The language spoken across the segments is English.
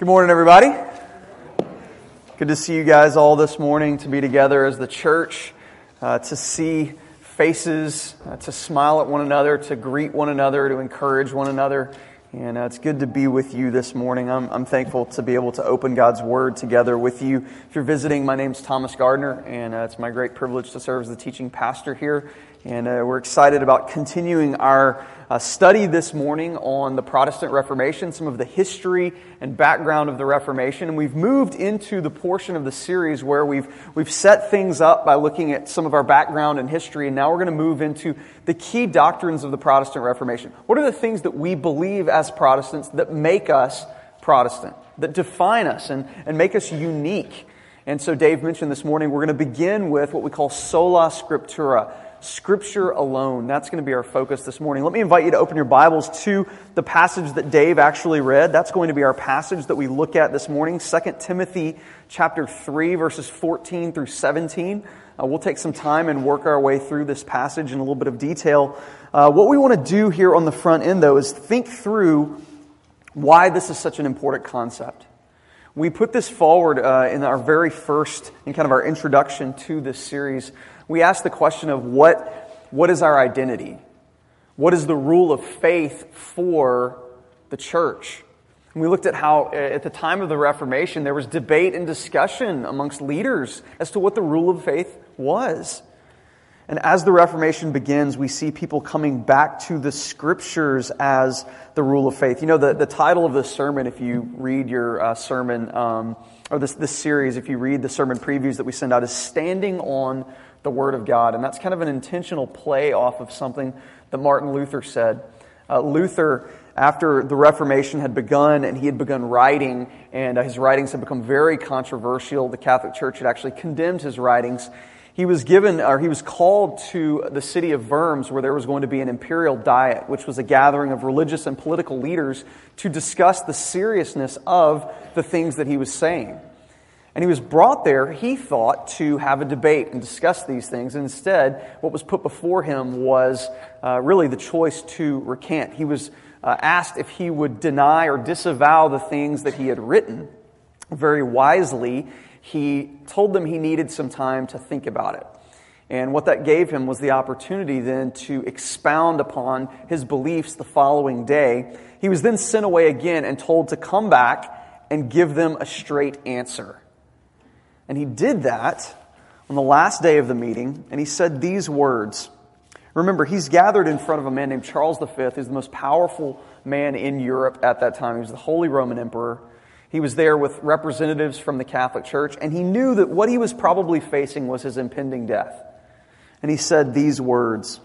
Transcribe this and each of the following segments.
Good morning, everybody. Good to see you guys all this morning, to be together as the church, to see faces, to smile at one another, to greet one another, to encourage one another. And it's good to be with you this morning. I'm thankful to be able to open God's Word together with you. If you're visiting, my name's Thomas Gardner, and it's my great privilege to serve as the teaching pastor here. And we're excited about continuing our study this morning on the Protestant Reformation, some of the history and background of the Reformation. And we've moved into the portion of the series where we've set things up by looking at some of our background and history. And now we're going to move into the key doctrines of the Protestant Reformation. What are the things that we believe as Protestants that make us Protestant, that define us and make us unique? And so Dave mentioned this morning, we're going to begin with what we call sola scriptura, Scripture alone. That's going to be our focus this morning. Let me invite you to open your Bibles to the passage that Dave actually read. That's going to be our passage that we look at this morning, 2 Timothy chapter 3, verses 14 through 17. We'll take some time and work our way through this passage in a little bit of detail. What we want to do here on the front end, though, is think through why this is such an important concept. We put this forward in our very first, in kind of our introduction to this series. We asked the question of what is our identity? What is the rule of faith for the church? And we looked at how at the time of the Reformation there was debate and discussion amongst leaders as to what the rule of faith was. And as the Reformation begins, we see people coming back to the Scriptures as the rule of faith. You know, the title of this sermon, if you read your sermon, or this series, if you read the sermon previews that we send out, is Standing on the Word of God. And that's kind of an intentional play off of something that Martin Luther said. Luther, after the Reformation had begun and he had begun writing, and his writings had become very controversial, the Catholic Church had actually condemned his writings. He was called to the city of Worms, where there was going to be an imperial diet, which was a gathering of religious and political leaders to discuss the seriousness of the things that he was saying. And he was brought there, he thought, to have a debate and discuss these things. And instead, what was put before him was really the choice to recant. He was asked if he would deny or disavow the things that he had written. Very wisely, he told them he needed some time to think about it. And what that gave him was the opportunity then to expound upon his beliefs the following day. He was then sent away again and told to come back and give them a straight answer. And he did that on the last day of the meeting, and he said these words. Remember, he's gathered in front of a man named Charles V, who's the most powerful man in Europe at that time. He was the Holy Roman Emperor. He was there with representatives from the Catholic Church, and he knew that what he was probably facing was his impending death. And he said these words,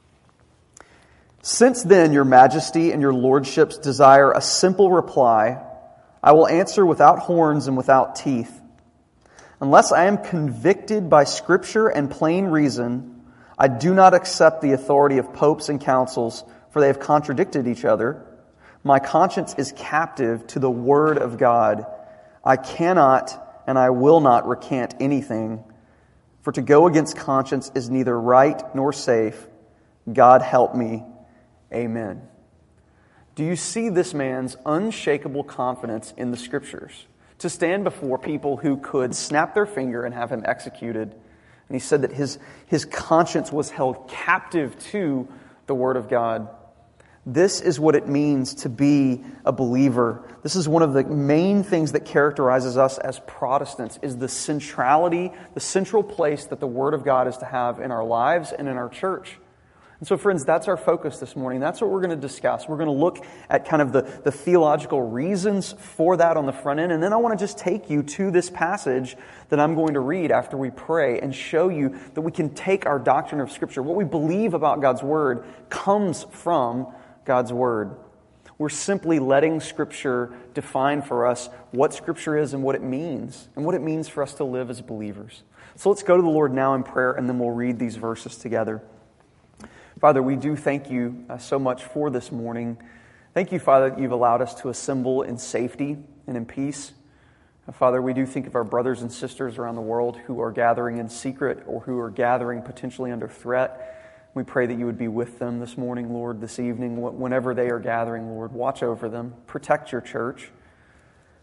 "Since then, your majesty and your lordships desire a simple reply, I will answer without horns and without teeth. Unless I am convicted by Scripture and plain reason, I do not accept the authority of popes and councils, for they have contradicted each other. My conscience is captive to the Word of God. I cannot and I will not recant anything, for to go against conscience is neither right nor safe. God help me. Amen." Do you see this man's unshakable confidence in the Scriptures? To stand before people who could snap their finger and have him executed. And he said that his conscience was held captive to the Word of God. This is what it means to be a believer. This is one of the main things that characterizes us as Protestants, is the centrality, the central place that the Word of God is to have in our lives and in our church. And so, friends, that's our focus this morning. That's what we're going to discuss. We're going to look at kind of the theological reasons for that on the front end. And then I want to just take you to this passage that I'm going to read after we pray and show you that we can take our doctrine of Scripture. What we believe about God's Word comes from God's Word. We're simply letting Scripture define for us what Scripture is and what it means for us to live as believers. So let's go to the Lord now in prayer, and then we'll read these verses together. Father, we do thank you so much for this morning. Thank you, Father, that you've allowed us to assemble in safety and in peace. Father, we do think of our brothers and sisters around the world who are gathering in secret or who are gathering potentially under threat. We pray that you would be with them this morning, Lord, this evening, whenever they are gathering, Lord. Watch over them. Protect your church.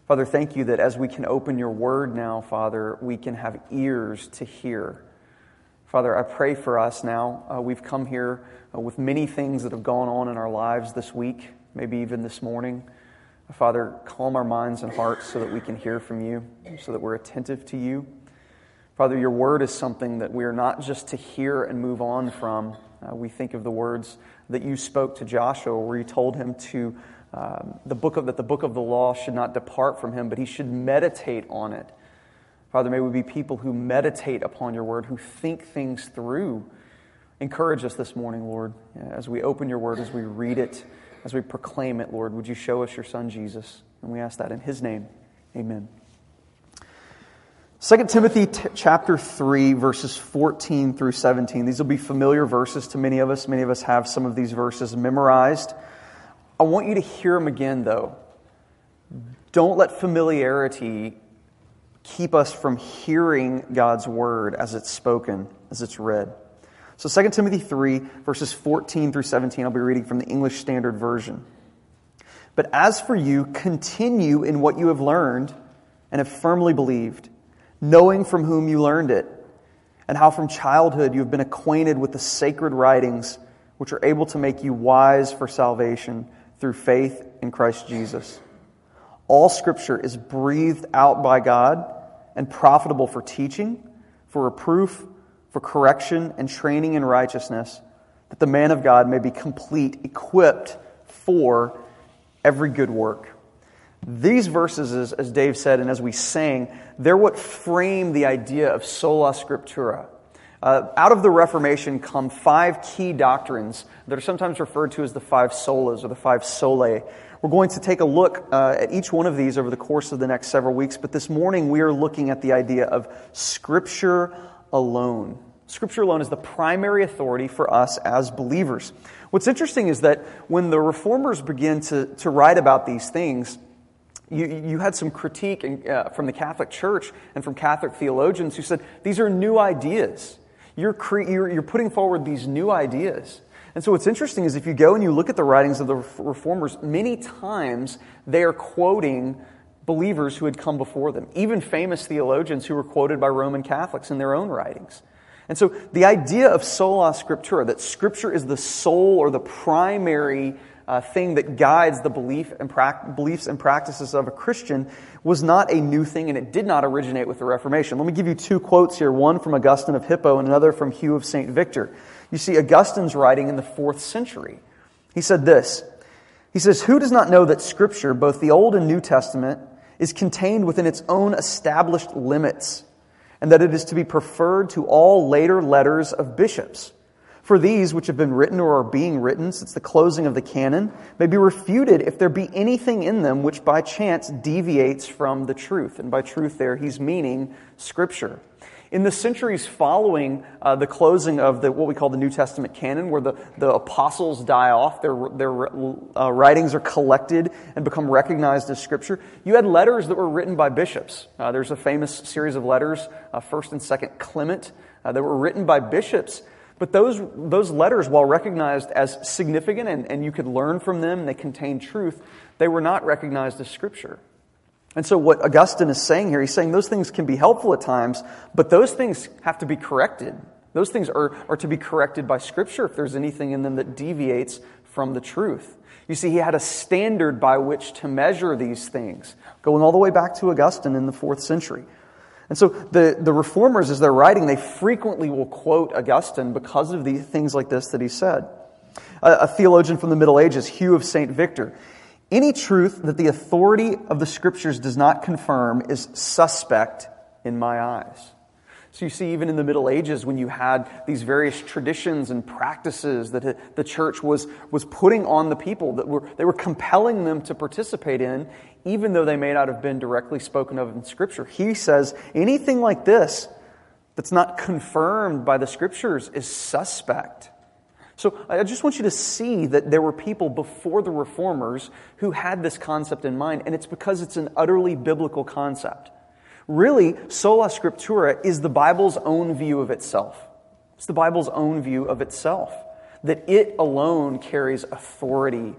Father, thank you that as we can open your word now, Father, we can have ears to hear. Father, I pray for us now. We've come here with many things that have gone on in our lives this week, maybe even this morning. Father, calm our minds and hearts so that we can hear from you, so that we're attentive to you. Father, your word is something that we are not just to hear and move on from. We think of the words that you spoke to Joshua, where you told him to that the book of the law should not depart from him, but he should meditate on it. Father, may we be people who meditate upon your word, who think things through. Encourage us this morning, Lord, as we open your word, as we read it, as we proclaim it, Lord. Would you show us your Son, Jesus? And we ask that in his name. Amen. 2 Timothy chapter 3, verses 14 through 17. These will be familiar verses to many of us. Many of us have some of these verses memorized. I want you to hear them again, though. Don't let familiarity keep us from hearing God's word as it's spoken, as it's read. So 2 Timothy 3, verses 14 through 17, I'll be reading from the English Standard Version. But as for you, continue in what you have learned and have firmly believed, knowing from whom you learned it, and how from childhood you have been acquainted with the sacred writings, which are able to make you wise for salvation through faith in Christ Jesus. All Scripture is breathed out by God and profitable for teaching, for reproof, for correction and training in righteousness, that the man of God may be complete, equipped for every good work. These verses, as Dave said and as we sang, they're what frame the idea of sola scriptura. Out of the Reformation come 5 key doctrines that are sometimes referred to as the 5 solas or the 5 solae. We're going to take a look at each one of these over the course of the next several weeks, but this morning we are looking at the idea of Scripture alone. Scripture alone is the primary authority for us as believers. What's interesting is that when the Reformers began to write about these things, you had some critique from the Catholic Church and from Catholic theologians who said, these are new ideas. You're putting forward these new ideas. And so what's interesting is if you go and you look at the writings of the Reformers, many times they are quoting believers who had come before them, even famous theologians who were quoted by Roman Catholics in their own writings. And so the idea of sola scriptura, that Scripture is the sole or the primary thing that guides the beliefs and practices of a Christian, was not a new thing, and it did not originate with the Reformation. Let me give you 2 quotes here, one from Augustine of Hippo and another from Hugh of St. Victor. You see Augustine's writing in the 4th century. He said this. He says, "Who does not know that Scripture, both the Old and New Testament, is contained within its own established limits, and that it is to be preferred to all later letters of bishops? For these, which have been written or are being written since the closing of the canon, may be refuted if there be anything in them which by chance deviates from the truth." And by truth there, he's meaning Scripture. In the centuries following the closing of what we call the New Testament canon, where the apostles die off, their writings are collected and become recognized as Scripture, you had letters that were written by bishops. There's a famous series of letters, 1st and 2nd Clement, that were written by bishops. But those letters, while recognized as significant and you could learn from them and they contained truth, they were not recognized as Scripture. And so what Augustine is saying here, he's saying those things can be helpful at times, but those things have to be corrected. Those things are to be corrected by Scripture if there's anything in them that deviates from the truth. You see, he had a standard by which to measure these things, going all the way back to Augustine in the 4th century. And so the Reformers, as they're writing, they frequently will quote Augustine because of the things like this that he said. A theologian from the Middle Ages, Hugh of St. Victor, "Any truth that the authority of the Scriptures does not confirm is suspect in my eyes." So you see, even in the Middle Ages, when you had these various traditions and practices that the church was putting on the people, they were compelling them to participate in, even though they may not have been directly spoken of in Scripture. He says anything like this that's not confirmed by the Scriptures is suspect. So I just want you to see that there were people before the Reformers who had this concept in mind, and it's because it's an utterly biblical concept. Really, sola scriptura is the Bible's own view of itself. It's the Bible's own view of itself, that it alone carries authority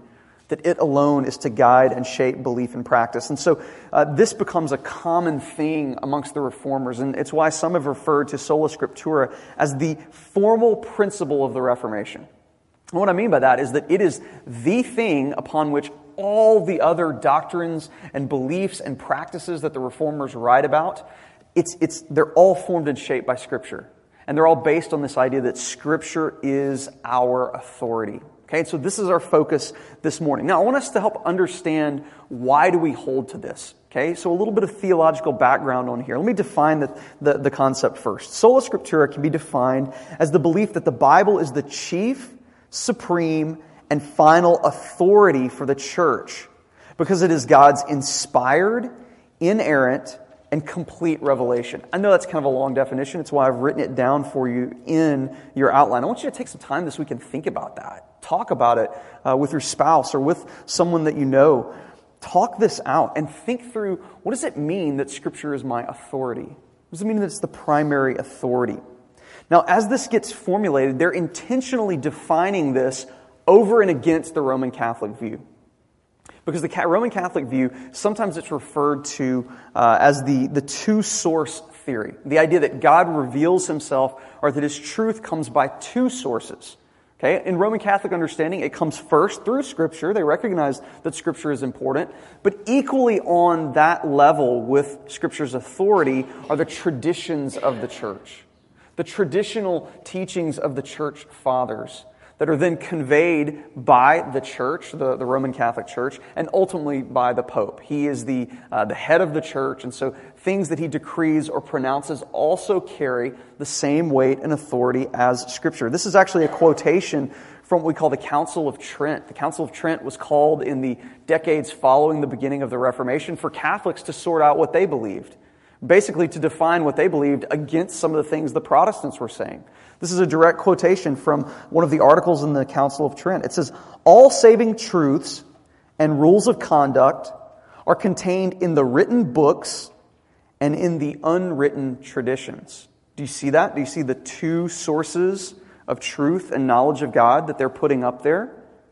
that it alone is to guide and shape belief and practice. And so this becomes a common thing amongst the Reformers, and it's why some have referred to sola scriptura as the formal principle of the Reformation. And what I mean by that is that it is the thing upon which all the other doctrines and beliefs and practices that the Reformers write about, they're all formed and shaped by Scripture. And they're all based on this idea that Scripture is our authority. Okay, so this is our focus this morning. Now, I want us to help understand why do we hold to this. Okay, so a little bit of theological background on here. Let me define the concept first. Sola Scriptura can be defined as the belief that the Bible is the chief, supreme, and final authority for the church because it is God's inspired, inerrant, and complete revelation. I know that's kind of a long definition. It's why I've written it down for you in your outline. I want you to take some time this week and think about that. Talk about it with your spouse or with someone that you know. Talk this out and think through, what does it mean that Scripture is my authority? What does it mean that it's the primary authority? Now, as this gets formulated, they're intentionally defining this over and against the Roman Catholic view. Because the Roman Catholic view, sometimes it's referred to as the two-source theory. The idea that God reveals Himself, or that His truth comes by two sources. Okay? In Roman Catholic understanding, it comes first through Scripture. They recognize that Scripture is important. But equally on that level with Scripture's authority are the traditions of the church. The traditional teachings of the church fathers that are then conveyed by the church, the Roman Catholic Church, and ultimately by the Pope. He is the head of the church, and so things that he decrees or pronounces also carry the same weight and authority as Scripture. This is actually a quotation from what we call the Council of Trent. The Council of Trent was called in the decades following the beginning of the Reformation for Catholics to sort out what they believed. Basically to define what they believed against some of the things the Protestants were saying. This is a direct quotation from one of the articles in the Council of Trent. It says, "All saving truths and rules of conduct are contained in the written books and in the unwritten traditions." Do you see that? Do you see the two sources of truth and knowledge of God that they're putting up there?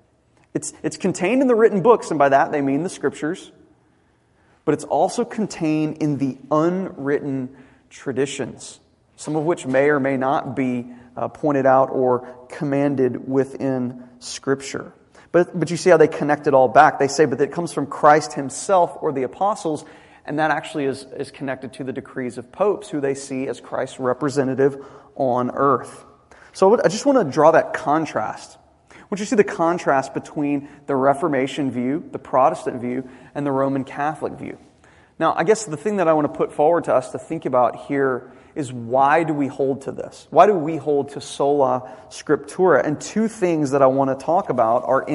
It's contained in the written books, and by that they mean the Scriptures. But it's also contained in the unwritten traditions, some of which may or may not be pointed out or commanded within Scripture. But you see how they connect it all back. They say, but it comes from Christ Himself or the apostles, and that actually is connected to the decrees of popes, who they see as Christ's representative on earth. So I just want to draw that contrast. I want you to see the contrast between the Reformation view, the Protestant view, and the Roman Catholic view. Now, I guess the thing that I want to put forward to us to think about here is, why do we hold to this? Why do we hold to sola scriptura? And two things that I want to talk about are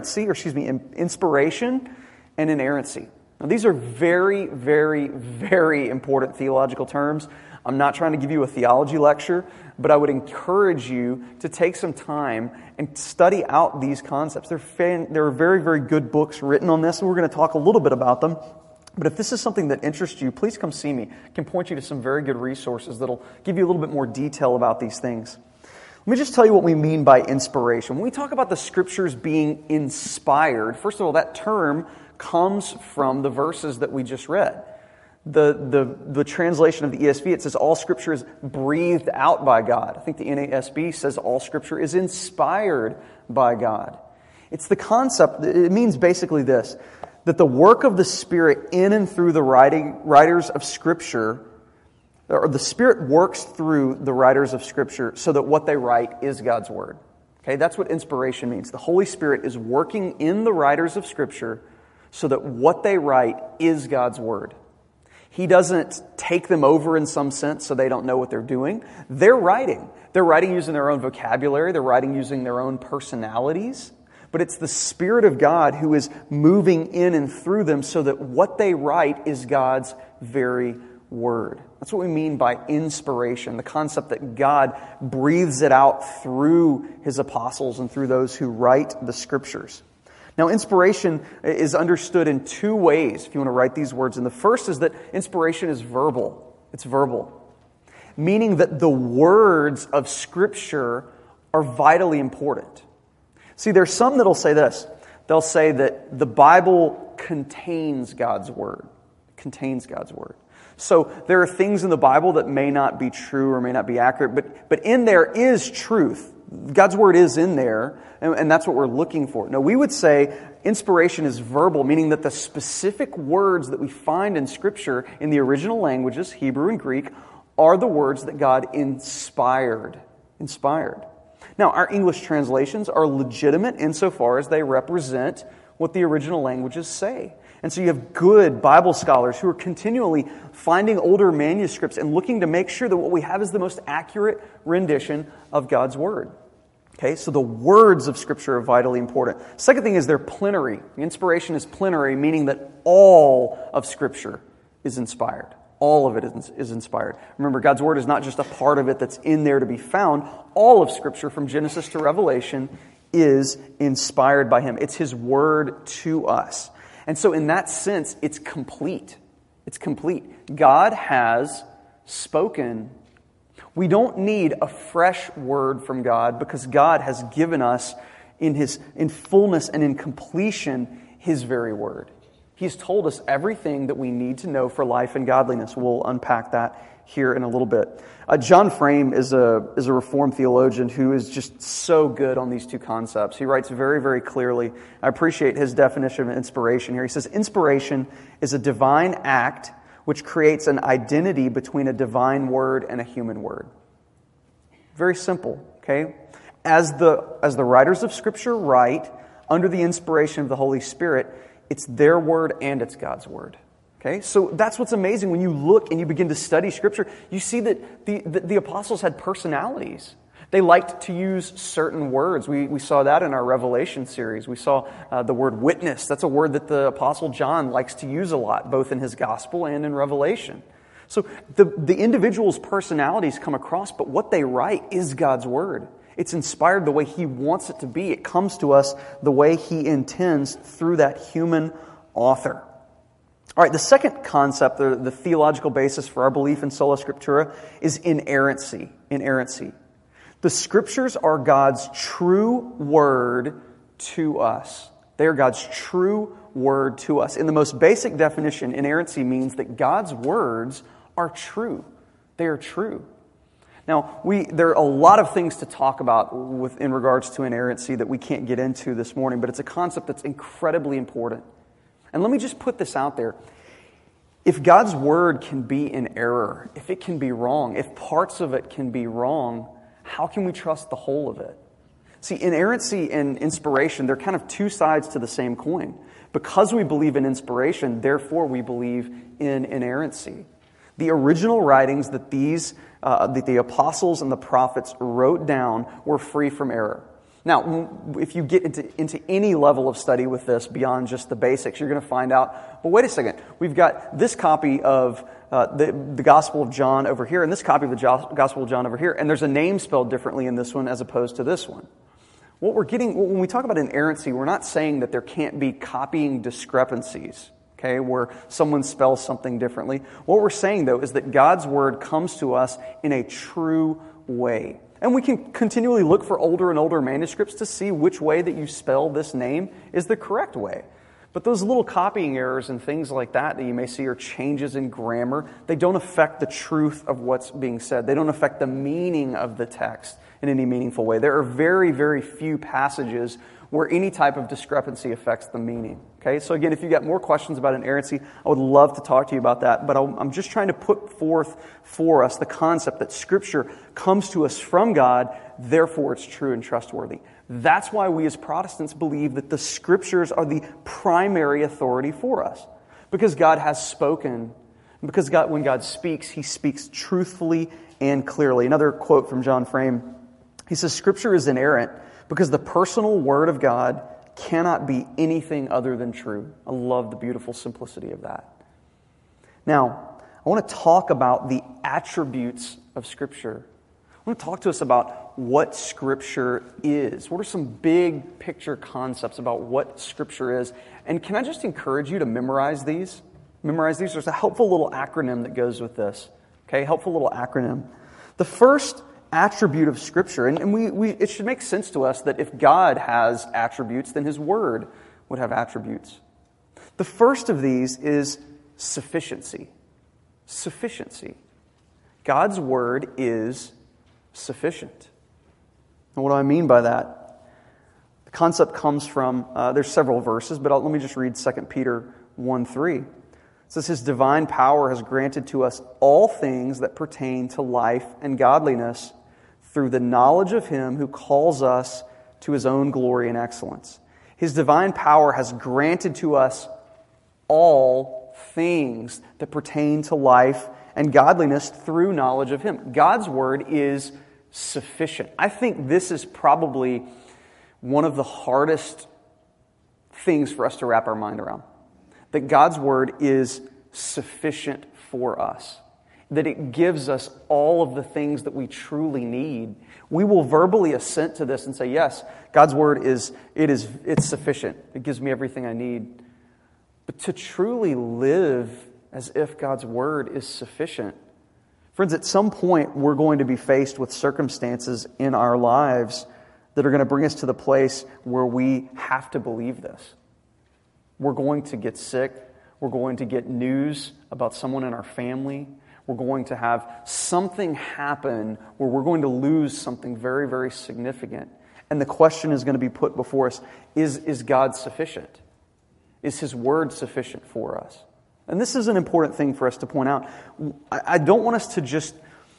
inspiration and inerrancy. Now, these are very, very, very important theological terms. I'm not trying to give you a theology lecture, but I would encourage you to take some time and study out these concepts. There are very, very good books written on this, and we're going to talk a little bit about them. But if this is something that interests you, please come see me. I can point you to some very good resources that'll give you a little bit more detail about these things. Let me just tell you what we mean by inspiration. When we talk about the Scriptures being inspired, first of all, that term comes from the verses that we just read. The translation of the ESV, it says all Scripture is breathed out by God. I think the NASB says all Scripture is inspired by God. It's the concept, it means basically this, that the work of the Spirit in and through the writers of Scripture, or the Spirit works through the writers of Scripture so that what they write is God's Word. Okay, that's what inspiration means. The Holy Spirit is working in the writers of Scripture so that what they write is God's Word. He doesn't take them over in some sense so they don't know what they're doing. They're writing. They're writing using their own vocabulary. They're writing using their own personalities. But it's the Spirit of God who is moving in and through them so that what they write is God's very Word. That's what we mean by inspiration, the concept that God breathes it out through His apostles and through those who write the Scriptures. Now, inspiration is understood in two ways, if you want to write these words. And the first is that inspiration is verbal. It's verbal. Meaning that the words of Scripture are vitally important. See, there's some that'll say this. they'll say that the Bible contains God's Word. Contains God's Word. So there are things in the Bible that may not be true or may not be accurate, but in there is truth. God's Word is in there, and that's what we're looking for. Now, we would say inspiration is verbal, meaning that the specific words that we find in Scripture in the original languages, Hebrew and Greek, are the words that God inspired. Inspired. Now, our English translations are legitimate insofar as they represent what the original languages say. And so you have good Bible scholars who are continually finding older manuscripts and looking to make sure that what we have is the most accurate rendition of God's Word. Okay, so the words of Scripture are vitally important. Second thing is they're plenary. Inspiration is plenary, meaning that all of Scripture is inspired. All of it is inspired. Remember, God's Word is not just a part of it that's in there to be found. All of Scripture, from Genesis to Revelation, is inspired by Him. It's His Word to us. And so in that sense, it's complete. It's complete. God has spoken. We don't need a fresh word from God because God has given us in fullness and in completion His very Word. He's told us everything that we need to know for life and godliness. We'll unpack that here in a little bit. John Frame is a Reformed theologian who is just so good on these two concepts. He writes very, very clearly. I appreciate his definition of inspiration here. He says, inspiration is a divine act which creates an identity between a divine word and a human word. Very simple, okay? As the writers of Scripture write, under the inspiration of the Holy Spirit, it's their word and it's God's word. Okay, so that's what's amazing. When you look and you begin to study Scripture, you see that the apostles had personalities. They liked to use certain words. We saw that in our Revelation series. We saw the word witness. That's a word that the Apostle John likes to use a lot, both in his gospel and in Revelation. So the individual's personalities come across, but what they write is God's word. It's inspired the way He wants it to be. It comes to us the way He intends through that human author. All right, the second concept, the theological basis for our belief in sola scriptura is inerrancy. Inerrancy. The Scriptures are God's true word to us. They are God's true word to us. In the most basic definition, inerrancy means that God's words are true. They are true. Now, there are a lot of things to talk about in regards to inerrancy that we can't get into this morning, but it's a concept that's incredibly important. And let me just put this out there. If God's Word can be in error, if it can be wrong, if parts of it can be wrong, how can we trust the whole of it? See, inerrancy and inspiration, they're kind of two sides to the same coin. Because we believe in inspiration, therefore we believe in inerrancy. The original writings that the apostles and the prophets wrote down were free from error. Now, if you get into any level of study with this beyond just the basics, you're going to find out, well, wait a second, we've got this copy of the Gospel of John over here and this copy of the Gospel of John over here, and there's a name spelled differently in this one as opposed to this one. What we're getting, when we talk about inerrancy, we're not saying that there can't be copying discrepancies, okay, where someone spells something differently. What we're saying, though, is that God's Word comes to us in a true way. And we can continually look for older and older manuscripts to see which way that you spell this name is the correct way. But those little copying errors and things like that you may see are changes in grammar. They don't affect the truth of what's being said. They don't affect the meaning of the text in any meaningful way. There are very, very few passages where any type of discrepancy affects the meaning. Okay, so again, if you've got more questions about inerrancy, I would love to talk to you about that. But I'm just trying to put forth for us the concept that Scripture comes to us from God, therefore it's true and trustworthy. That's why we as Protestants believe that the Scriptures are the primary authority for us. Because God has spoken. Because when God speaks, He speaks truthfully and clearly. Another quote from John Frame. He says, Scripture is inerrant because the personal Word of God cannot be anything other than true. I love the beautiful simplicity of that. Now, I want to talk about the attributes of Scripture. I want to talk to us about what Scripture is. What are some big picture concepts about what Scripture is? And can I just encourage you to memorize these? Memorize these. There's a helpful little acronym that goes with this. Okay, helpful little acronym. The first attribute of Scripture, and it should make sense to us that if God has attributes, then His Word would have attributes. The first of these is sufficiency. Sufficiency. God's Word is sufficient. And what do I mean by that? The concept comes from, there's several verses, but let me just read 2 Peter 1:3. It says, His divine power has granted to us all things that pertain to life and godliness through the knowledge of Him who calls us to His own glory and excellence. His divine power has granted to us all things that pertain to life and godliness through knowledge of Him. God's Word is sufficient. I think this is probably one of the hardest things for us to wrap our mind around. That God's Word is sufficient for us. That it gives us all of the things that we truly need. We will verbally assent to this and say, yes, God's Word it's sufficient. It gives me everything I need. But to truly live as if God's Word is sufficient. Friends, at some point we're going to be faced with circumstances in our lives that are going to bring us to the place where we have to believe this. We're going to get sick. We're going to get news about someone in our family. We're going to have something happen where we're going to lose something very, very significant. And the question is going to be put before us, is God sufficient? Is His Word sufficient for us? And this is an important thing for us to point out. I don't want us to just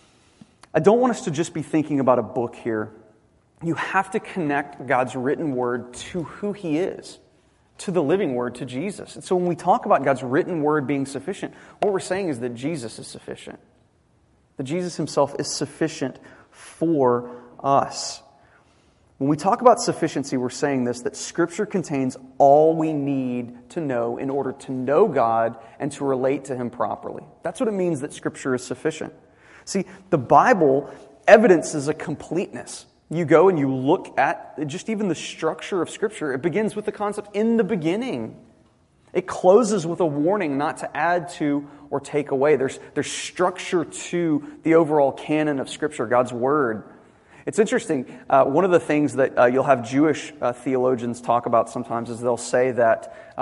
be thinking about a book here. You have to connect God's written Word to who He is, to the living Word, to Jesus. And so when we talk about God's written Word being sufficient, what we're saying is that Jesus is sufficient. That Jesus Himself is sufficient for us. When we talk about sufficiency, we're saying this, that Scripture contains all we need to know in order to know God and to relate to Him properly. That's what it means that Scripture is sufficient. See, the Bible evidences a completeness. You go and you look at just even the structure of Scripture. It begins with the concept in the beginning. It closes with a warning not to add to or take away. There's structure to the overall canon of Scripture, God's Word. It's interesting. One of the things that you'll have Jewish theologians talk about sometimes is they'll say that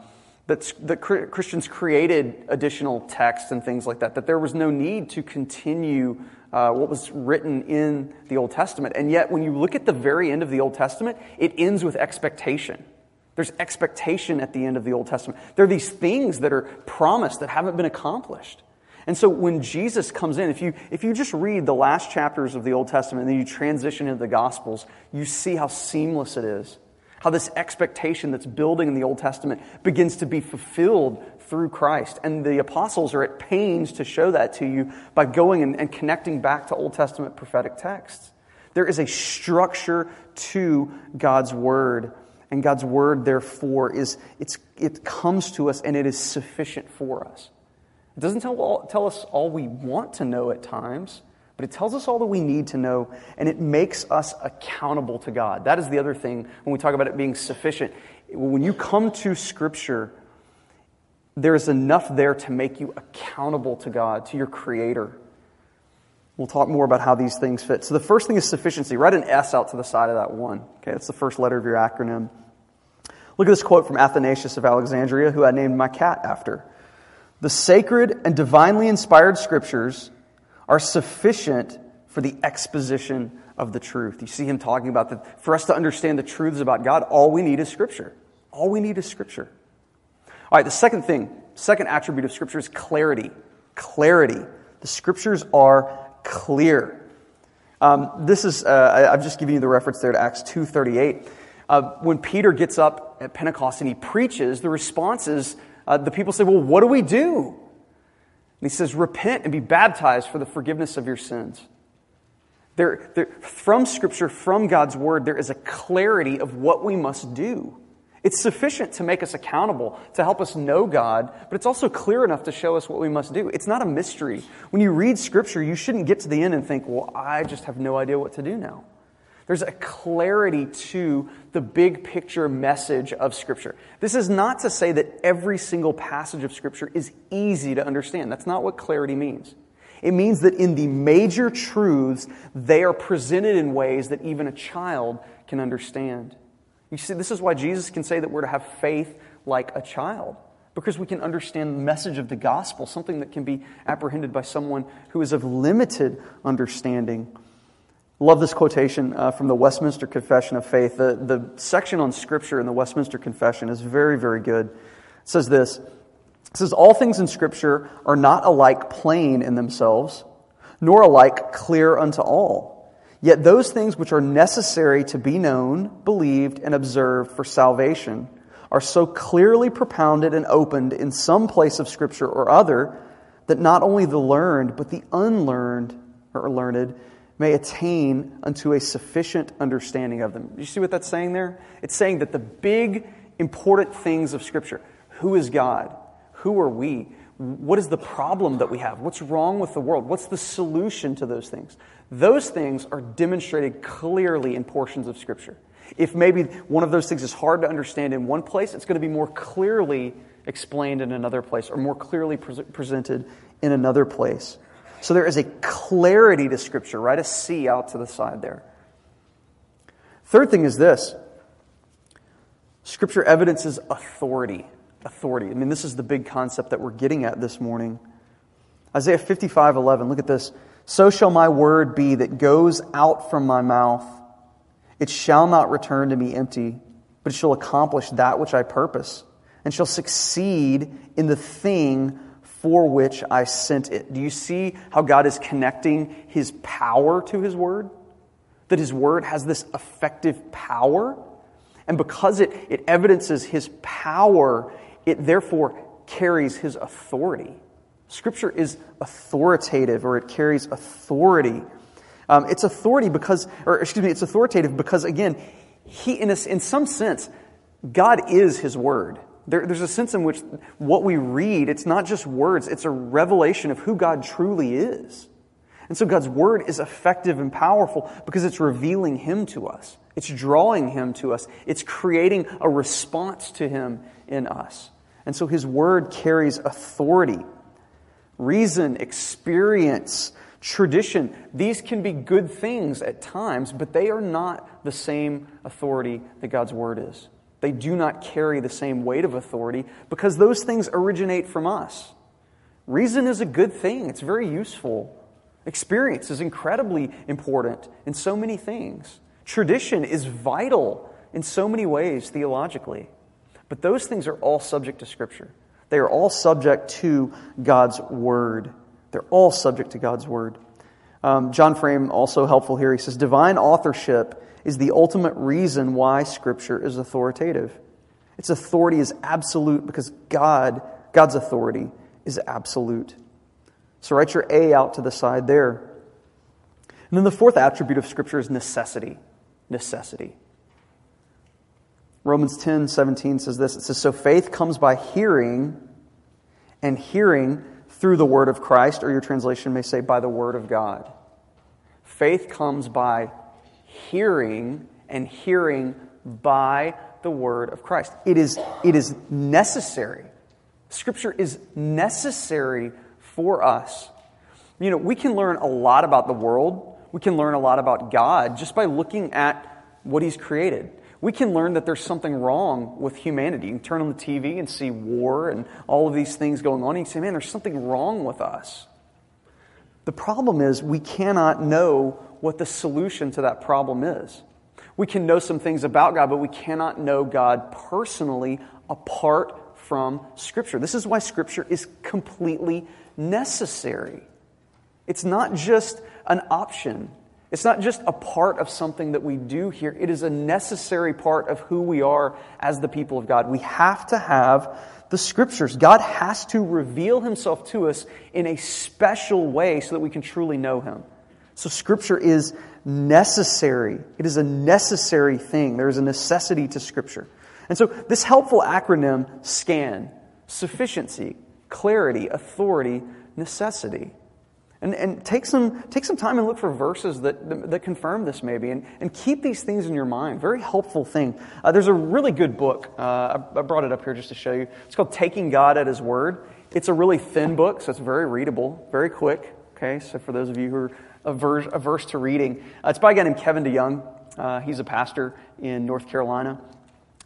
Christians created additional texts and things like that, that there was no need to continue what was written in the Old Testament. And yet, when you look at the very end of the Old Testament, it ends with expectation. There's expectation at the end of the Old Testament. There are these things that are promised that haven't been accomplished. And so when Jesus comes in, if you just read the last chapters of the Old Testament and then you transition into the Gospels, you see how seamless it is. How this expectation that's building in the Old Testament begins to be fulfilled through Christ. And the apostles are at pains to show that to you by going and connecting back to Old Testament prophetic texts. There is a structure to God's Word. And God's Word, therefore, it comes to us and it is sufficient for us. It doesn't tell us all we want to know at times, but it tells us all that we need to know, and it makes us accountable to God. That is the other thing when we talk about it being sufficient. When you come to Scripture, there is enough there to make you accountable to God, to your Creator. We'll talk more about how these things fit. So the first thing is sufficiency. Write an S out to the side of that one. Okay, that's the first letter of your acronym. Look at this quote from Athanasius of Alexandria, who I named my cat after. The sacred and divinely inspired Scriptures are sufficient for the exposition of the truth. You see him talking about that. For us to understand the truths about God, all we need is Scripture. All we need is Scripture. All right, the second attribute of Scripture is clarity. Clarity. The Scriptures are clear. This is, I've just given you the reference there to Acts 2:38. When Peter gets up at Pentecost and he preaches, the response is, the people say, well, what do we do? And he says, repent and be baptized for the forgiveness of your sins. From Scripture, from God's Word, there is a clarity of what we must do. It's sufficient to make us accountable, to help us know God, but it's also clear enough to show us what we must do. It's not a mystery. When you read Scripture, you shouldn't get to the end and think, well, I just have no idea what to do now. There's a clarity to the big picture message of Scripture. This is not to say that every single passage of Scripture is easy to understand. That's not what clarity means. It means that in the major truths, they are presented in ways that even a child can understand. You see, this is why Jesus can say that we're to have faith like a child, because we can understand the message of the gospel, something that can be apprehended by someone who is of limited understanding. Love this quotation from the Westminster Confession of Faith. The section on Scripture in the Westminster Confession is very, very good. It says this. It says, all things in Scripture are not alike plain in themselves, nor alike clear unto all. Yet those things which are necessary to be known, believed, and observed for salvation are so clearly propounded and opened in some place of Scripture or other that not only the learned, but the unlearned or learned may attain unto a sufficient understanding of them. You see what that's saying there? It's saying that the big, important things of Scripture, who is God? Who are we? What is the problem that we have? What's wrong with the world? What's the solution to those things? Those things are demonstrated clearly in portions of Scripture. If maybe one of those things is hard to understand in one place, it's going to be more clearly explained in another place, or more clearly presented in another place. So there is a clarity to Scripture, right? A C out to the side there. Third thing is this. Scripture evidences authority. Authority. I mean, this is the big concept that we're getting at this morning. Isaiah 55:11. Look at this. So shall my word be that goes out from my mouth. It shall not return to me empty, but it shall accomplish that which I purpose, and shall succeed in the thing for which I sent it. Do you see how God is connecting His power to His word? That His word has this effective power, and because it evidences His power, it therefore carries His authority. Scripture is authoritative, or it carries authority. It's authoritative because, again, in some sense, God is His word. There's a sense in which what we read, it's not just words, it's a revelation of who God truly is. And so God's word is effective and powerful because it's revealing Him to us. It's drawing Him to us. It's creating a response to Him in us. And so His word carries authority. Reason, experience, tradition, these can be good things at times, but they are not the same authority that God's word is. They do not carry the same weight of authority because those things originate from us. Reason is a good thing. It's very useful. Experience is incredibly important in so many things. Tradition is vital in so many ways theologically. But those things are all subject to Scripture. They are all subject to God's word. They're all subject to God's word. John Frame, also helpful here, he says, divine authorship is the ultimate reason why Scripture is authoritative. Its authority is absolute because God's authority is absolute. So write your A out to the side there. And then the fourth attribute of Scripture is necessity. Necessity. Romans 10:17 says this. It says, so faith comes by hearing, and hearing through the word of Christ, or your translation may say by the word of God. Faith comes by hearing, and hearing by the word of Christ. It is necessary. Scripture is necessary for us. You know, we can learn a lot about the world. We can learn a lot about God just by looking at what He's created. We can learn that there's something wrong with humanity. You can turn on the TV and see war and all of these things going on. And you can say, man, there's something wrong with us. The problem is we cannot know what the solution to that problem is. We can know some things about God, but we cannot know God personally apart from Scripture. This is why Scripture is completely necessary. It's not just an option. It's not just a part of something that we do here. It is a necessary part of who we are as the people of God. We have to have the Scriptures. God has to reveal Himself to us in a special way so that we can truly know Him. So Scripture is necessary. It is a necessary thing. There is a necessity to Scripture. And so this helpful acronym, SCAN, sufficiency, clarity, authority, necessity. And take some time and look for verses that confirm this maybe, and keep these things in your mind. Very helpful thing. There's a really good book. I brought it up here just to show you. It's called Taking God at His Word. It's a really thin book, so it's very readable, very quick. Okay, so for those of you who are averse to reading, it's by a guy named Kevin DeYoung. He's a pastor in North Carolina.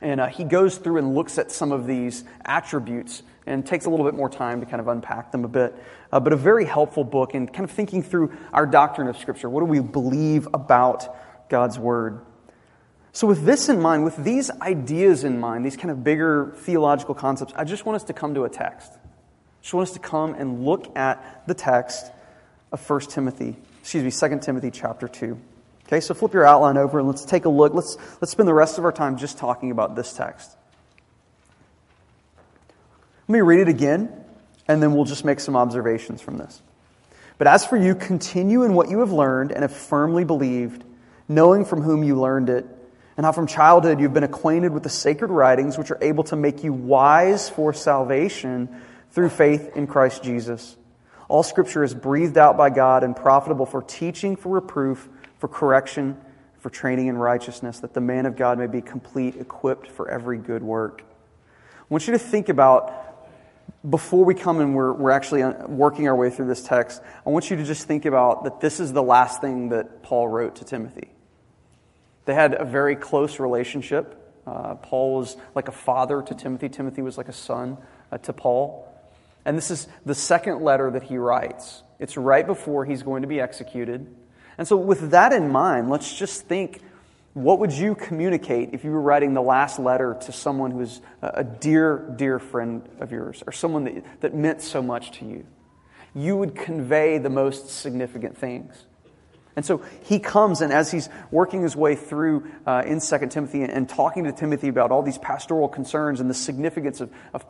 And he goes through and looks at some of these attributes and takes a little bit more time to kind of unpack them a bit. But a very helpful book in kind of thinking through our doctrine of Scripture. What do we believe about God's Word? So with this in mind, with these ideas in mind, these kind of bigger theological concepts, I just want us to come to a text. I just want us to come and look at the text of 2 Timothy chapter 2. Okay, so flip your outline over and let's take a look. Let's spend the rest of our time just talking about this text. Let me read it again, and then we'll just make some observations from this. But as for you, continue in what you have learned and have firmly believed, knowing from whom you learned it, and how from childhood you've been acquainted with the sacred writings which are able to make you wise for salvation through faith in Christ Jesus. All Scripture is breathed out by God and profitable for teaching, for reproof, for correction, for training in righteousness, that the man of God may be complete, equipped for every good work. I want you to think about, before we come and we're actually working our way through this text, I want you to just think about that this is the last thing that Paul wrote to Timothy. They had a very close relationship. Paul was like a father to Timothy. Timothy was like a son to Paul. And this is the second letter that he writes. It's right before he's going to be executed. And so with that in mind, let's just think, what would you communicate if you were writing the last letter to someone who is a dear, dear friend of yours, or someone that meant so much to you? You would convey the most significant things. And so he comes, and as he's working his way through in 2 Timothy and talking to Timothy about all these pastoral concerns and the significance of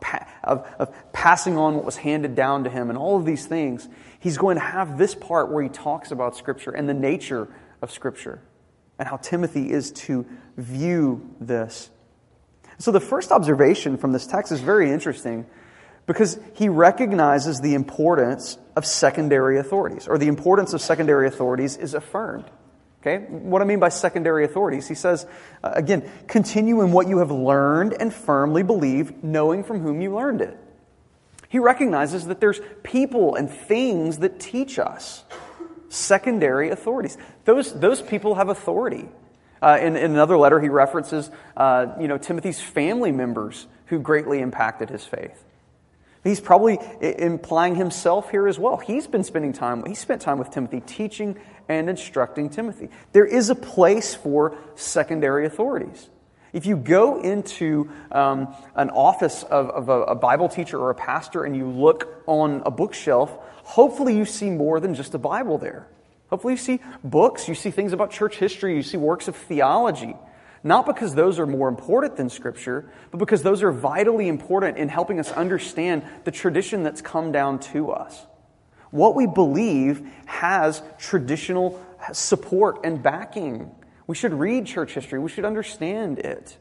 passing on what was handed down to him and all of these things, he's going to have this part where he talks about Scripture and the nature of Scripture and how Timothy is to view this. So the first observation from this text is very interesting because he recognizes the importance of secondary authorities, or the importance of secondary authorities is affirmed. Okay? What I mean by secondary authorities, he says, again, continue in what you have learned and firmly believe, knowing from whom you learned it. He recognizes that there's people and things that teach us. Secondary authorities. Those people have authority. In another letter, he references Timothy's family members who greatly impacted his faith. He's probably implying himself here as well. He spent time with Timothy teaching and instructing Timothy. There is a place for secondary authorities. If you go into an office of a Bible teacher or a pastor and you look on a bookshelf, hopefully you see more than just a Bible there. Hopefully you see books, you see things about church history, you see works of theology. Not because those are more important than Scripture, but because those are vitally important in helping us understand the tradition that's come down to us. What we believe has traditional support and backing. We should read church history. We should understand it.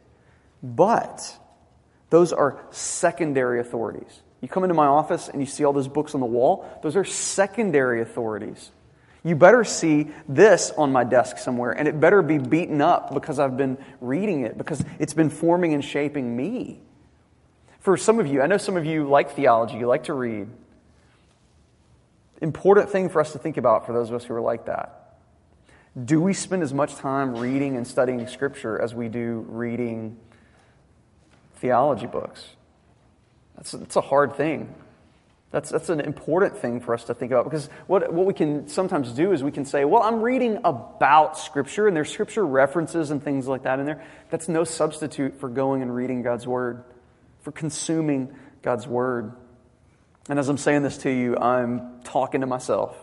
But those are secondary authorities. You come into my office and you see all those books on the wall. Those are secondary authorities. You better see this on my desk somewhere, and it better be beaten up because I've been reading it, because it's been forming and shaping me. For some of you, I know some of you like theology, you like to read. Important thing for us to think about for those of us who are like that. Do we spend as much time reading and studying Scripture as we do reading theology books? That's a hard thing. That's an important thing for us to think about, because what we can sometimes do is we can say, well, I'm reading about Scripture, and there's Scripture references and things like that in there. That's no substitute for going and reading God's Word, for consuming God's Word. And as I'm saying this to you, I'm talking to myself.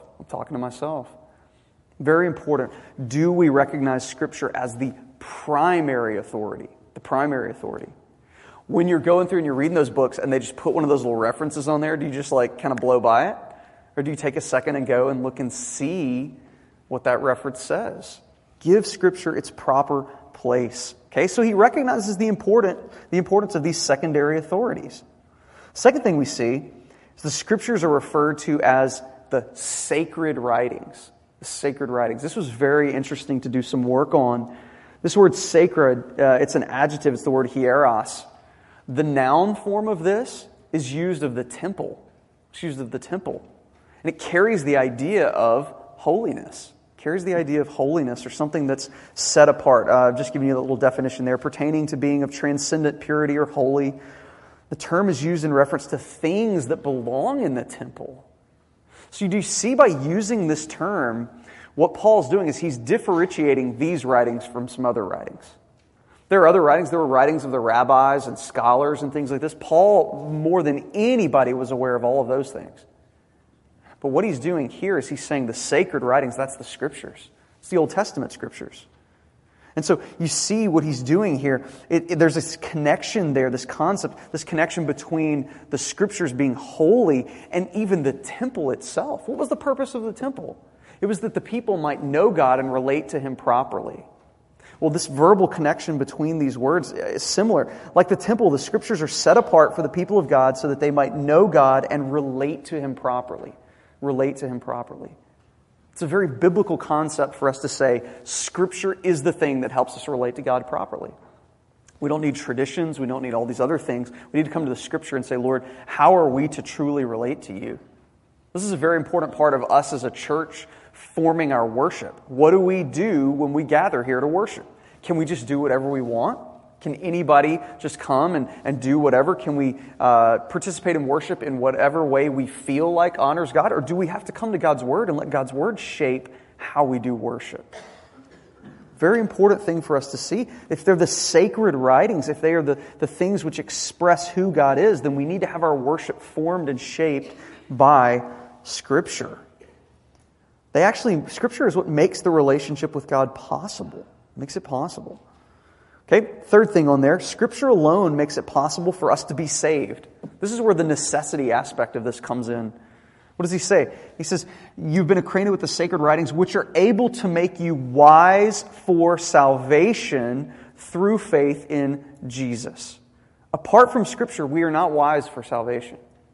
Very important. Do we recognize Scripture as the primary authority? The primary authority. When you're going through and you're reading those books and they just put one of those little references on there, do you just kind of blow by it? Or do you take a second and go and look and see what that reference says? Give Scripture its proper place. Okay, so he recognizes the importance of these secondary authorities. Second thing we see is the Scriptures are referred to as the sacred writings. The sacred writings. This was very interesting to do some work on. This word sacred, it's an adjective, it's the word hieros. The noun form of this is used of the temple. It's used of the temple. And it carries the idea of holiness. Carries the idea of holiness or something that's set apart. Just giving you a little definition there. Pertaining to being of transcendent purity or holy. The term is used in reference to things that belong in the temple. So you do see by using this term, what Paul's doing is he's differentiating these writings from some other writings. There are other writings. There were writings of the rabbis and scholars and things like this. Paul, more than anybody, was aware of all of those things. But what he's doing here is he's saying the sacred writings, that's the Scriptures. It's the Old Testament Scriptures. And so you see what he's doing here. There's this connection there, this concept, this connection between the Scriptures being holy and even the temple itself. What was the purpose of the temple? It was that the people might know God and relate to Him properly. Well, this verbal connection between these words is similar. Like the temple, the Scriptures are set apart for the people of God so that they might know God and relate to Him properly. Relate to Him properly. It's a very biblical concept for us to say Scripture is the thing that helps us relate to God properly. We don't need traditions. We don't need all these other things. We need to come to the Scripture and say, Lord, how are we to truly relate to You? This is a very important part of us as a church forming our worship. What do we do when we gather here to worship? Can we just do whatever we want? Can anybody just come and do whatever? Can we participate in worship in whatever way we feel like honors God? Or do we have to come to God's Word and let God's Word shape how we do worship? Very important thing for us to see. If they're the sacred writings, if they are the things which express who God is, then we need to have our worship formed and shaped by Scripture. Scripture is what makes the relationship with God possible. Makes it possible. Okay, third thing on there, Scripture alone makes it possible for us to be saved. This is where the necessity aspect of this comes in. What does he say? He says, you've been acquainted with the sacred writings, which are able to make you wise for salvation through faith in Jesus. Apart from Scripture, we are not wise for salvation.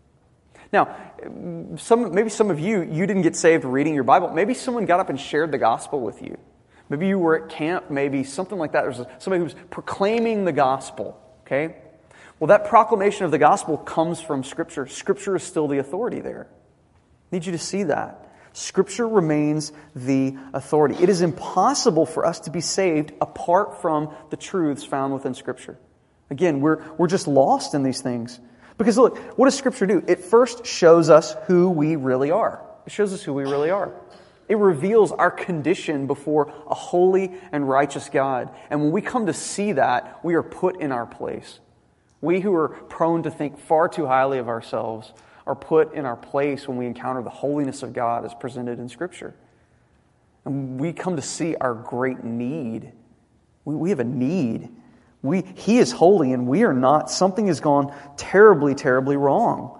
Now, maybe some of you didn't get saved reading your Bible. Maybe someone got up and shared the gospel with you. Maybe you were at camp, maybe something like that. There's somebody who's proclaiming the gospel, okay? Well, that proclamation of the gospel comes from Scripture. Scripture is still the authority there. I need you to see that. Scripture remains the authority. It is impossible for us to be saved apart from the truths found within Scripture. Again, we're just lost in these things. Because look, what does Scripture do? It first shows us who we really are. It shows us who we really are. It reveals our condition before a holy and righteous God. And when we come to see that, we are put in our place. We who are prone to think far too highly of ourselves are put in our place when we encounter the holiness of God as presented in Scripture. And we come to see our great need. We have a need. He is holy and we are not. Something has gone terribly, terribly wrong.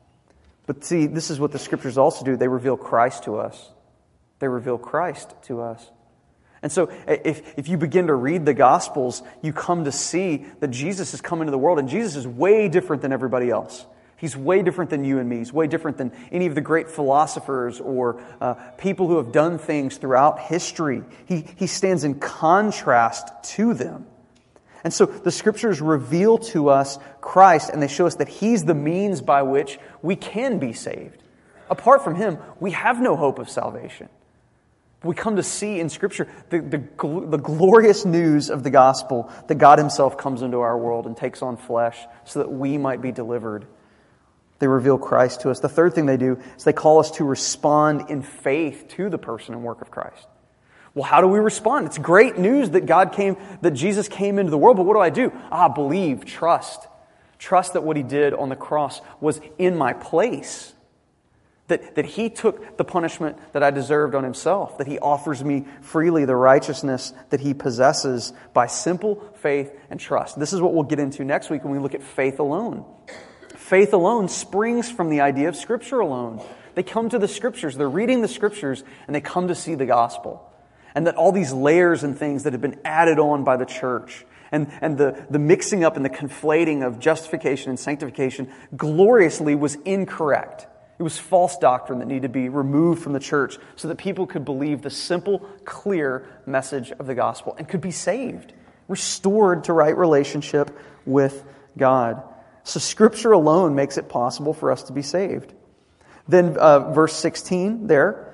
But see, this is what the Scriptures also do. They reveal Christ to us. They reveal Christ to us. And so if you begin to read the Gospels, you come to see that Jesus has come into the world, and Jesus is way different than everybody else. He's way different than you and me. He's way different than any of the great philosophers or people who have done things throughout history. He stands in contrast to them. And so the Scriptures reveal to us Christ, and they show us that He's the means by which we can be saved. Apart from Him, we have no hope of salvation. We come to see in Scripture the glorious news of the gospel that God Himself comes into our world and takes on flesh so that we might be delivered. They reveal Christ to us. The third thing they do is they call us to respond in faith to the person and work of Christ. Well, how do we respond? It's great news that Jesus came into the world, but what do? Believe, trust. Trust that what He did on the cross was in my place. That He took the punishment that I deserved on Himself. That He offers me freely the righteousness that He possesses by simple faith and trust. This is what we'll get into next week when we look at faith alone. Faith alone springs from the idea of Scripture alone. They come to the Scriptures, they're reading the Scriptures, and they come to see the gospel. And that all these layers and things that have been added on by the church, and the mixing up and the conflating of justification and sanctification gloriously was incorrect. It was false doctrine that needed to be removed from the church so that people could believe the simple, clear message of the gospel and could be saved, restored to right relationship with God. So Scripture alone makes it possible for us to be saved. Then verse 16 there,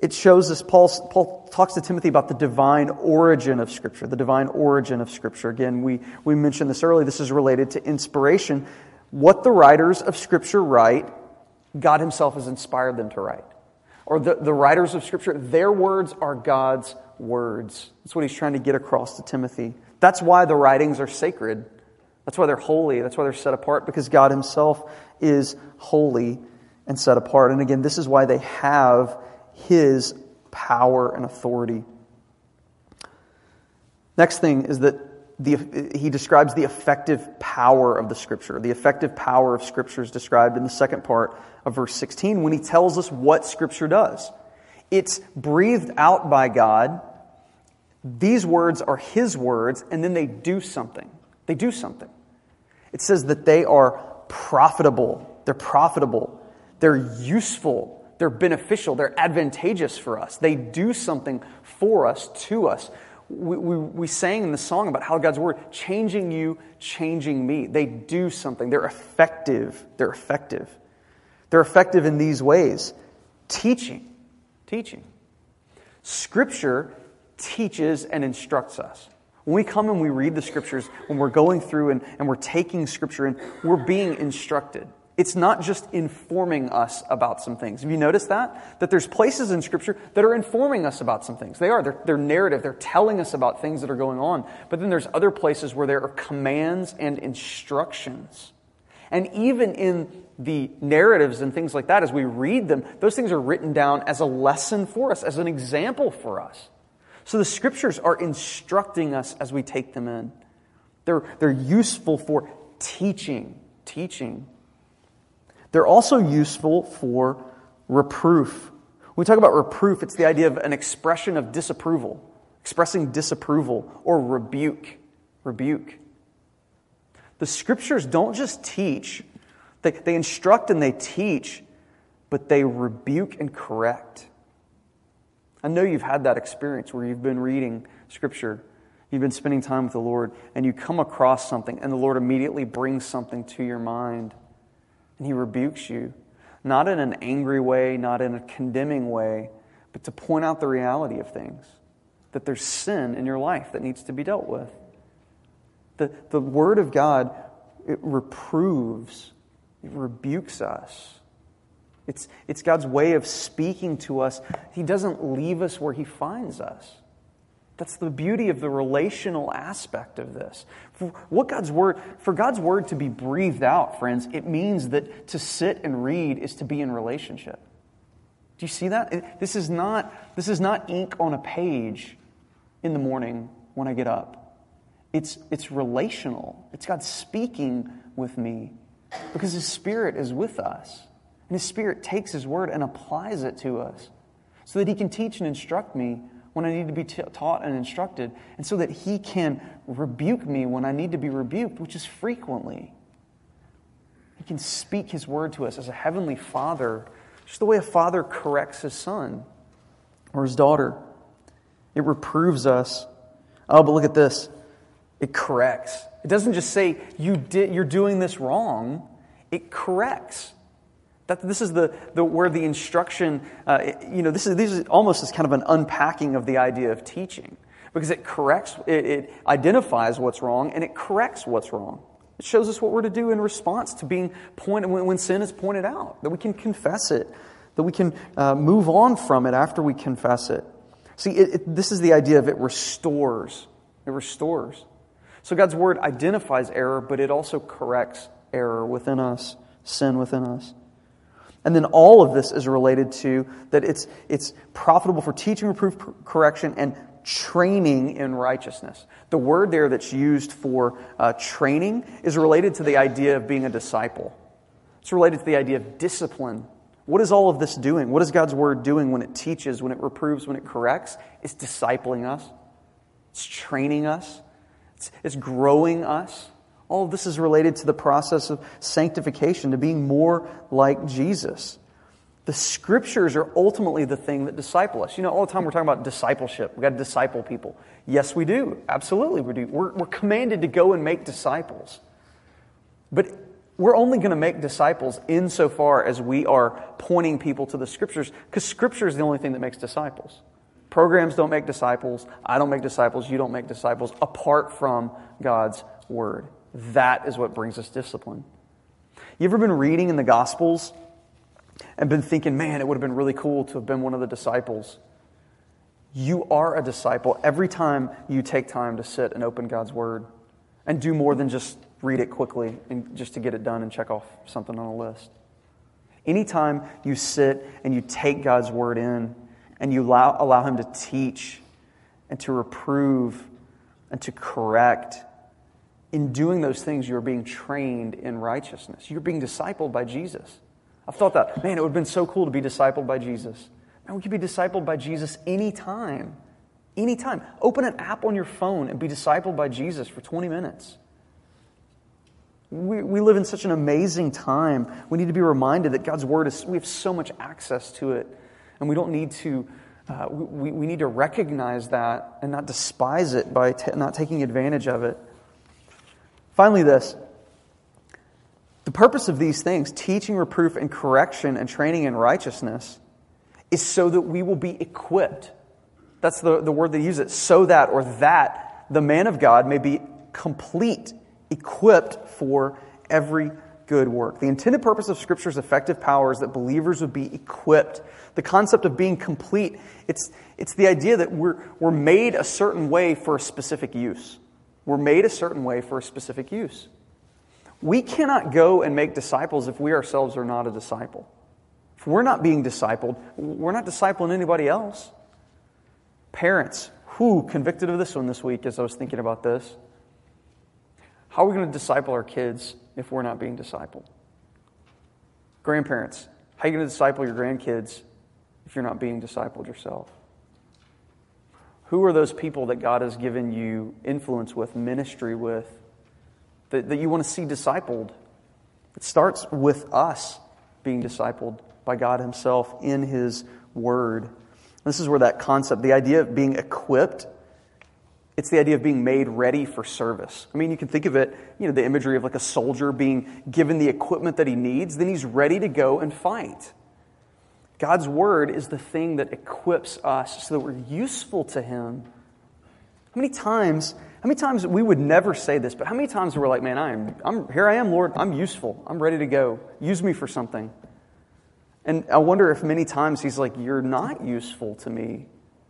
It shows us, Paul talks to Timothy about the divine origin of Scripture, the divine origin of Scripture. Again, we mentioned this earlier, this is related to inspiration. What the writers of Scripture write, God Himself has inspired them to write. Or the writers of Scripture, their words are God's words. That's what he's trying to get across to Timothy. That's why the writings are sacred. That's why they're holy. That's why they're set apart, because God Himself is holy and set apart. And again, this is why they have His power and authority. Next thing is that he describes the effective power of the Scripture. The effective power of Scripture is described in the second part of verse 16 when he tells us what Scripture does. It's breathed out by God. These words are His words, and then they do something. They do something. It says that they are profitable. They're profitable. They're useful. They're beneficial. They're advantageous for us. They do something for us, to us. We sang in the song about how God's Word, changing you, changing me. They do something. They're effective. They're effective. They're effective in these ways. Teaching. Scripture teaches and instructs us. When we come and we read the Scriptures, when we're going through and we're taking Scripture in, we're being instructed. It's not just informing us about some things. Have you noticed that? That there's places in Scripture that are informing us about some things. They are. They're narrative. They're telling us about things that are going on. But then there's other places where there are commands and instructions. And even in the narratives and things like that, as we read them, those things are written down as a lesson for us, as an example for us. So the Scriptures are instructing us as we take them in. They're useful for teaching. They're also useful for reproof. When we talk about reproof, it's the idea of an expression of disapproval, expressing disapproval or rebuke. The Scriptures don't just teach, they instruct and they teach, but they rebuke and correct. I know you've had that experience where you've been reading Scripture, you've been spending time with the Lord, and you come across something, and the Lord immediately brings something to your mind, and He rebukes you, not in an angry way, not in a condemning way, but to point out the reality of things, that there's sin in your life that needs to be dealt with. The Word of God, it reproves, it rebukes us. It's God's way of speaking to us. He doesn't leave us where He finds us. That's the beauty of the relational aspect of this. For God's Word to be breathed out, friends, it means that to sit and read is to be in relationship. Do you see that? This is not ink on a page in the morning when I get up. It's relational. It's God speaking with me because His Spirit is with us. And His Spirit takes His Word and applies it to us so that He can teach and instruct me when I need to be taught and instructed, and so that He can rebuke me when I need to be rebuked, which is frequently. He can speak His Word to us as a heavenly Father, just the way a father corrects his son or his daughter. It reproves us. Oh, but look at this. It corrects. It doesn't just say, you're doing this wrong. It corrects. This is where the instruction, this is almost as kind of an unpacking of the idea of teaching. Because it corrects, it identifies what's wrong, and it corrects what's wrong. It shows us what we're to do in response to being pointed, when sin is pointed out, that we can confess it, that we can move on from it after we confess it. See, this is the idea of it restores. It restores. So God's Word identifies error, but it also corrects error within us, sin within us. And then all of this is related to that it's profitable for teaching, reproof, correction, and training in righteousness. The word there that's used for training is related to the idea of being a disciple. It's related to the idea of discipline. What is all of this doing? What is God's Word doing when it teaches, when it reproves, when it corrects? It's discipling us. It's training us. It's growing us. All of this is related to the process of sanctification, to being more like Jesus. The Scriptures are ultimately the thing that disciple us. All the time we're talking about discipleship. We've got to disciple people. Yes, we do. Absolutely we do. We're commanded to go and make disciples. But We're only going to make disciples insofar as we are pointing people to the Scriptures, because Scripture is the only thing that makes disciples. Programs don't make disciples. I don't make disciples. You don't make disciples apart from God's Word. That is what brings us discipline. You ever been reading in the Gospels and been thinking, man, it would have been really cool to have been one of the disciples? You are a disciple every time you take time to sit and open God's Word and do more than just read it quickly and just to get it done and check off something on a list. Anytime you sit and you take God's Word in and you allow Him to teach and to reprove and to correct, in doing those things, you're being trained in righteousness. You're being discipled by Jesus. I've thought that, man, it would have been so cool to be discipled by Jesus. Man, we could be discipled by Jesus anytime. Anytime. Open an app on your phone and be discipled by Jesus for 20 minutes. We live in such an amazing time. We need to be reminded that God's Word we have so much access to it. And we don't need to, we need to recognize that and not despise it by not taking advantage of it. Finally, this. The purpose of these things, teaching, reproof, and correction, and training in righteousness, is so that we will be equipped. That's the word they use it. So that, or that, the man of God may be complete, equipped for every good work. The intended purpose of Scripture's effective power is that believers would be equipped. The concept of being complete, it's the idea that we're made a certain way for a specific use. We're made a certain way for a specific use. We cannot go and make disciples if we ourselves are not a disciple. If we're not being discipled, we're not discipling anybody else. Parents, convicted of this one this week as I was thinking about this. How are we going to disciple our kids if we're not being discipled? Grandparents, how are you going to disciple your grandkids if you're not being discipled yourself? Who are those people that God has given you influence with, ministry with, that you want to see discipled? It starts with us being discipled by God Himself in His Word. This is where that concept, the idea of being equipped, it's the idea of being made ready for service. I mean, you can think of it, the imagery of like a soldier being given the equipment that he needs, then he's ready to go and fight. God's Word is the thing that equips us so that we're useful to Him. How many times we would never say this, but how many times we're like, man, here I am, Lord, I'm useful. I'm ready to go. Use me for something. And I wonder if many times He's like, you're not useful to me.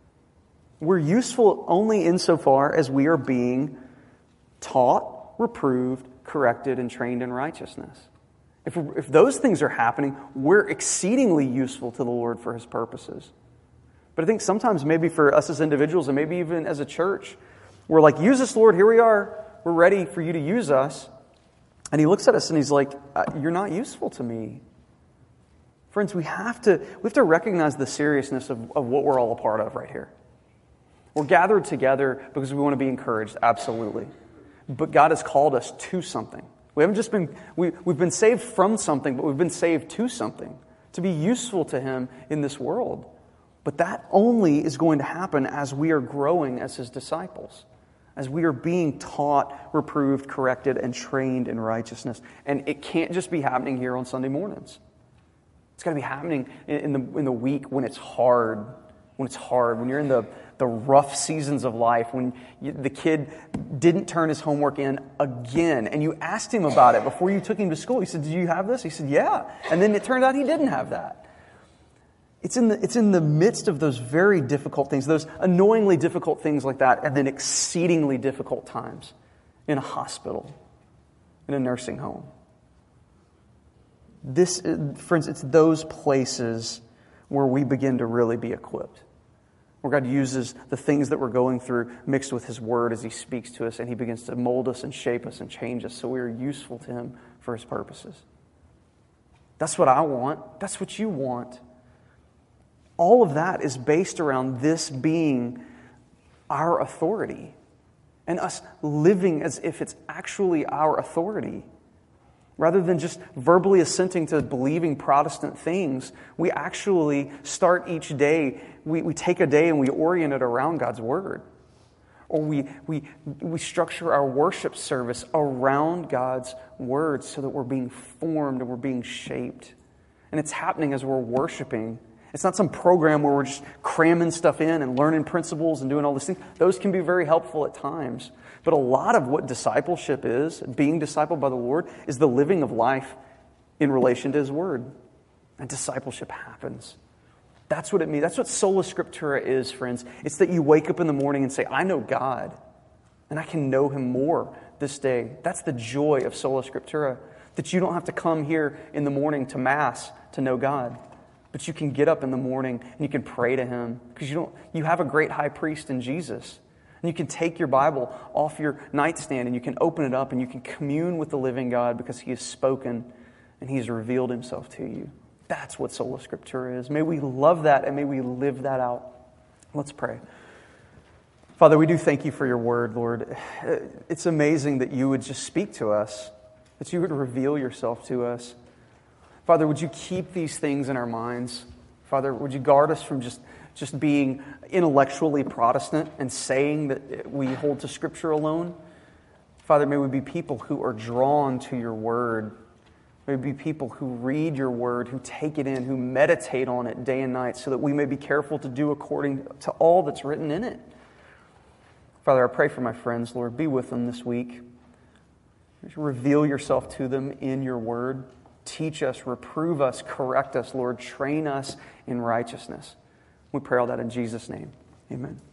We're useful only insofar as we are being taught, reproved, corrected, and trained in righteousness. If those things are happening, we're exceedingly useful to the Lord for His purposes. But I think sometimes maybe for us as individuals and maybe even as a church, we're like, use us, Lord, here we are. We're ready for you to use us. And He looks at us and He's like, you're not useful to me. Friends, we have to recognize the seriousness of what we're all a part of right here. We're gathered together because we want to be encouraged, absolutely. But God has called us to something. We haven't just been, we've been saved from something, but we've been saved to something, to be useful to Him in this world. But that only is going to happen as we are growing as His disciples, as we are being taught, reproved, corrected, and trained in righteousness. And it can't just be happening here on Sunday mornings. It's got to be happening in the week when it's hard, when you're in the rough seasons of life, when the kid didn't turn his homework in again, and you asked him about it before you took him to school. He said, "Did you have this?" He said, "Yeah." And then it turned out he didn't have that. It's in the midst of those very difficult things, those annoyingly difficult things like that, and then exceedingly difficult times in a hospital, in a nursing home. Friends, it's those places where we begin to really be equipped. Where God uses the things that we're going through mixed with His Word as He speaks to us, and He begins to mold us and shape us and change us so we are useful to Him for His purposes. That's what I want. That's what you want. All of that is based around this being our authority and us living as if it's actually our authority. Rather than just verbally assenting to believing Protestant things, we actually start each day, we take a day and we orient it around God's Word. or we structure our worship service around God's Word so that we're being formed and we're being shaped. And it's happening as we're worshiping. It's not some program where we're just cramming stuff in and learning principles and doing all these things. Those can be very helpful at times. But a lot of what discipleship is, being discipled by the Lord, is the living of life in relation to His Word. And discipleship happens. That's what it means. That's what Sola Scriptura is, friends. It's that you wake up in the morning and say, I know God, and I can know Him more this day. That's the joy of Sola Scriptura. That you don't have to come here in the morning to Mass to know God. But you can get up in the morning and you can pray to Him because you have a great high priest in Jesus. And you can take your Bible off your nightstand and you can open it up and you can commune with the living God because He has spoken and He has revealed Himself to you. That's what Sola Scriptura is. May we love that and may we live that out. Let's pray. Father, we do thank You for Your Word, Lord. It's amazing that You would just speak to us, that You would reveal Yourself to us. Father, would You keep these things in our minds? Father, would You guard us from just being intellectually Protestant and saying that we hold to Scripture alone? Father, may we be people who are drawn to Your Word. May we be people who read Your Word, who take it in, who meditate on it day and night so that we may be careful to do according to all that's written in it. Father, I pray for my friends, Lord. Be with them this week. Reveal Yourself to them in Your Word. Teach us, reprove us, correct us, Lord. Train us in righteousness. We pray all that in Jesus' name. Amen.